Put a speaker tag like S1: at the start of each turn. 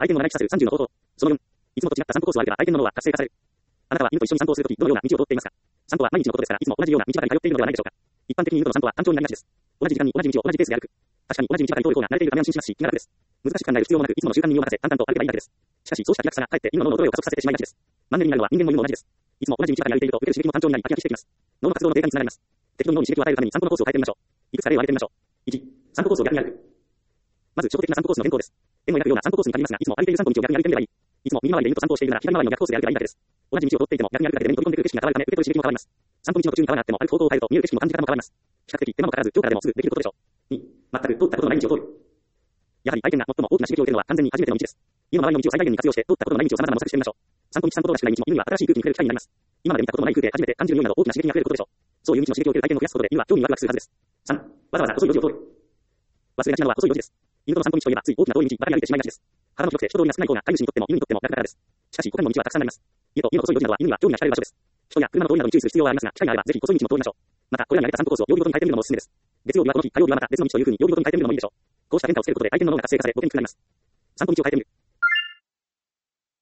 S1: 相手の7に帰化する30の方法。その4、いつもと違った散歩コースを歩けば相手の脳は活性化される。あなたは犬と一緒に散歩をするとき、どのような道を通っていますか？散歩は毎日のことですから、いつも同じような道ばかり通っているのではないでしょうか。一般的に犬との散歩は単調になりがちです。同じ時間に同じ道を同じペースで歩く。確かに同じ道ばかり通る方が慣れているため安心しますし、気が楽です。難しく考える必要もなく、いつもの習慣に身を任せ、淡々と歩けばいいだけです。しかし、そうした気楽さが、かえって今の脳の衰えを加速させてしまいがちです。マンネリになるのは人間も犬も同じです。いつも同じ道ばかり歩いていると、受ける刺激も単調になり、飽きがきしてきます。脳の活動の低下につながります。適度に脳に刺激を与えるために散歩のコースを変えてみましょう。いくつか例を挙げてみましょう。1、散歩コースを逆に歩く。まず、初歩的な散歩コースの変更です。円を描くような散歩コースに限りますが、いつも歩いている散歩道を逆に歩いてみればいい。いつも右回りで犬と散歩をしているなら、左回りの逆コースで歩けばいいだけです。同じ道を通っていても、逆に歩くだけで目に飛び込んでくる景色が変わるため、受け取る刺激も変わります。散歩道の途中に川があっても、歩く方向を変えると見える景色も感じ方も変わります。比較的手間もかからず、今日からでもすぐできることでしょう。2、全く通ったことのない道を通る。やはり相手が最も大きな刺激を受けるのは完全に初めての道です。家の周りの道を最大限に活用して、通ったことのない道を様々模索してみましょう。散歩道とらしくない道も犬には新しい空気に触れる機会になります。今まで見たことのない空気で初めて感じる匂いなど大きな刺激が増えることでしょう。そういう未知の刺激を受ける体験を増やすことで犬は興味にワクワクするはずです。3、わざわざ細い路地を通る。忘れがちなのは細い路地です。犬との散歩道といえばつい大きな遠い道ばかり歩いてしまいがちです。腹の広くて人通りが少ない方が飼い主にとっても犬にとっても楽だからです。しかし、他にも道はたくさんあります。家と家の細い路地などは犬には興味が惹かれる場所です。人や車の通りなどに注意する必要はありますが、機会があればぜひ細い道も通りましょう。また、これらに挙げた散歩コースを曜日ごとに変えてみるのもおすすめです。月曜日はこの日、火曜日はまた別の道というふうに曜日ごとに変えてみるのもいいでしょう。こうした変化をつけることで相手の脳が活性化され、ご元気になります。散歩道を変えてみる。